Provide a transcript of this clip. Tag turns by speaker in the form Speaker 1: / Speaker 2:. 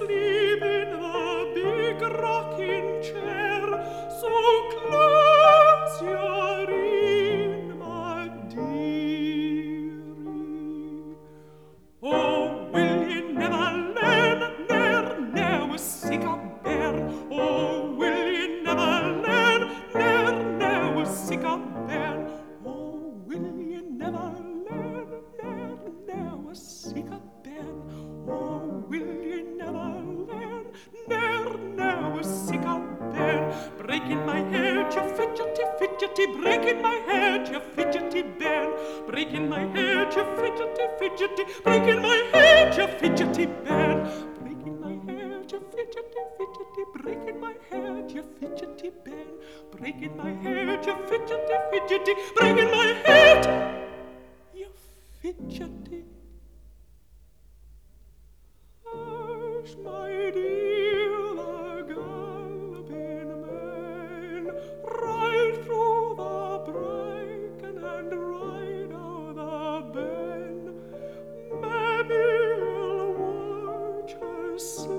Speaker 1: asleep in the big rocking chair. So close your ear, my dearie. Oh, will ye never learn, ne'er seek a bear? Oh, will ye never learn, ne'er seek a bear? Oh, will ye never learn, ne'er seek a bear? Oh, will ye never learn, ne'er seek a bear? Breaking my head, you fidgety, fidgety, breaking my head, you fidgety bear. Breaking my head, you fidgety, fidgety, breaking my head, you fidgety bear. Breaking my head, you fidgety, fidgety, breaking my head, you fidgety bear. Breaking my head, you fidgety, fidgety, breaking my head, you fidgety. Hush, my dear, the galloping men ride through the bracken and ride o'er the ben. Maybe you'll watch her